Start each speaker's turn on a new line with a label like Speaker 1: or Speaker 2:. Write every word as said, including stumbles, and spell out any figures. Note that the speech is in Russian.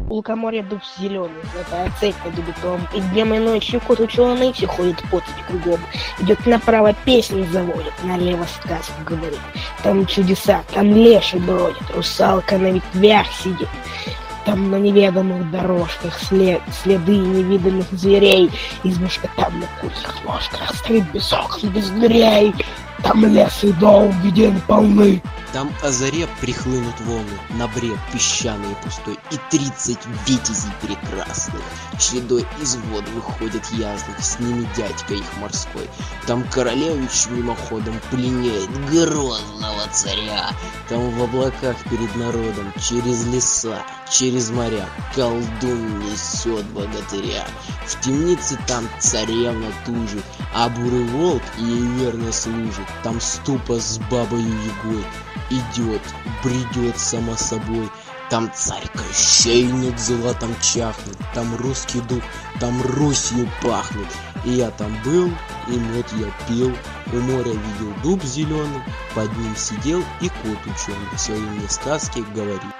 Speaker 1: У лукоморья дуб зеленый, золотая цепь на дубе том. И днем и ночью кот ученый все ходит по цепи кругом. Идет направо, песни заводит, налево сказку говорит. Там чудеса, там леший бродит, русалка на ветвях сидит. Там на неведомых дорожках след, следы невиданных зверей. Избушка там на курьих ложках стоит без окон, без дверей. Там лес и дом, где они полны.
Speaker 2: Там о заре прихлынут волны, на бред песчаный и пустой, и тридцать витязей прекрасных чередой из вод выходят ясных, с ними дядька их морской. Там королевич мимоходом пленяет грозного царя. Там в облаках перед народом, через леса, через моря, колдун несет богатыря. В темнице там царевна тужит, а бурый волк ей верно служит. Там ступа с бабою Ягой идет, бредет сама собой. Там царь Кощей над златом чахнет, там русский дух, там Русью пахнет. И я там был, и мед я пил, у моря видел дуб зеленый, под ним сидел и кот ученый, свои мне сказки говорит.